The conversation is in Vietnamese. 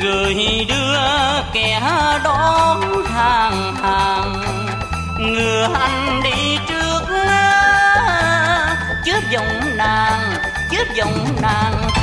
rồi đưa kẻ đón hàng hàng. Ngựa anh đi trước chớp giọng nàng